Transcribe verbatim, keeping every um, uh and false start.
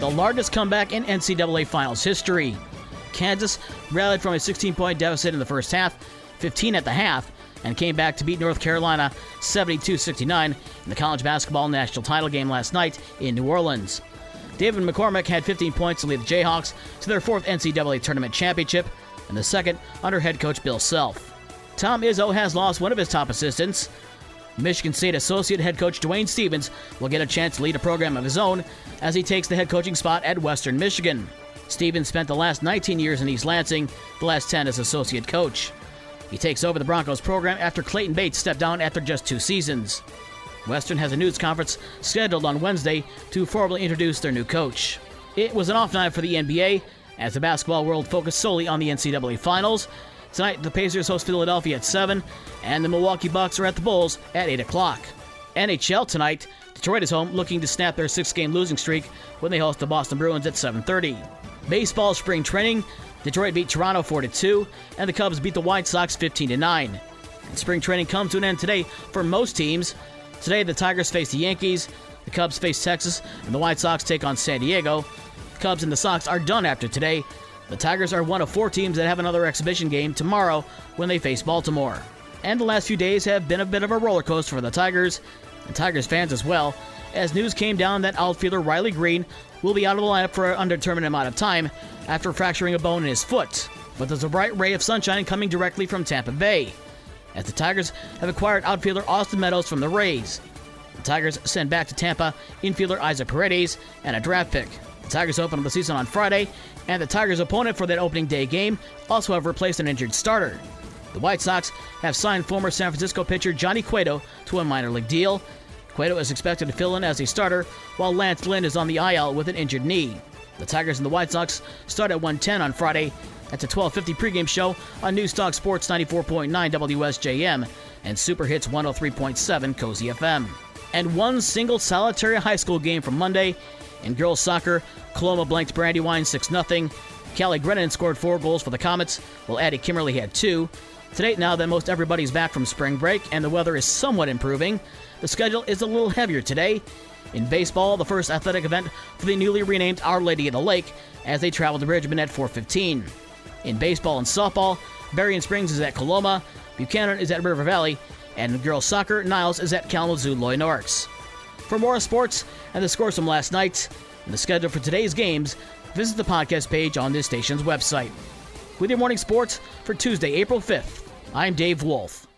the largest comeback in N C double A Finals history. Kansas rallied from a sixteen-point deficit in the first half, fifteen at the half, and came back to beat North Carolina seventy-two sixty-nine in the college basketball national title game last night in New Orleans. David McCormick had fifteen points to lead the Jayhawks to their fourth N C double A tournament championship, and the second under head coach Bill Self. Tom Izzo has lost one of his top assistants. Michigan State Associate Head Coach Dwayne Stevens will get a chance to lead a program of his own as he takes the head coaching spot at Western Michigan. Stevens spent the last nineteen years in East Lansing, the last ten as associate coach. He takes over the Broncos program after Clayton Bates stepped down after just two seasons. Western has a news conference scheduled on Wednesday to formally introduce their new coach. It was an off night for the N B A as the basketball world focused solely on the N C double A Finals. Tonight, the Pacers host Philadelphia at seven, and the Milwaukee Bucks are at the Bulls at eight o'clock. N H L tonight, Detroit is home looking to snap their six-game losing streak when they host the Boston Bruins at seven thirty. Baseball spring training, Detroit beat Toronto four to two, and the Cubs beat the White Sox fifteen to nine. And spring training comes to an end today for most teams. Today, the Tigers face the Yankees, the Cubs face Texas, and the White Sox take on San Diego. The Cubs and the Sox are done after today. The Tigers are one of four teams that have another exhibition game tomorrow when they face Baltimore. And the last few days have been a bit of a roller coaster for the Tigers, and Tigers fans as well, as news came down that outfielder Riley Green will be out of the lineup for an undetermined amount of time after fracturing a bone in his foot. But there's a bright ray of sunshine coming directly from Tampa Bay, as the Tigers have acquired outfielder Austin Meadows from the Rays. The Tigers send back to Tampa infielder Isaac Paredes and a draft pick. The Tigers open the season on Friday, and the Tigers' opponent for that opening day game also have replaced an injured starter. The White Sox have signed former San Francisco pitcher Johnny Cueto to a minor league deal. Cueto is expected to fill in as a starter, while Lance Lynn is on the I L with an injured knee. The Tigers and the White Sox start at one ten on Friday. That's a twelve fifty pregame show on Newstalk Sports ninety-four point nine W S J M and Super Hits one oh three point seven Cozy F M. And one single solitary high school game from Monday. In girls soccer, Coloma blanked Brandywine six nothing. Callie Grennan scored four goals for the Comets, while Addie Kimmerly had two. Today, now that most everybody's back from spring break and the weather is somewhat improving, the schedule is a little heavier today. In baseball, the first athletic event for the newly renamed Our Lady of the Lake as they travel to Bridgman at four fifteen. In baseball and softball, Berrien Springs is at Coloma, Buchanan is at River Valley, and in girls soccer, Niles is at Kalamazoo Loy Norix. For more sports and the scores from last night and the schedule for today's games, visit the podcast page on this station's website. With your morning sports for Tuesday, April fifth, I'm Dave Wolf.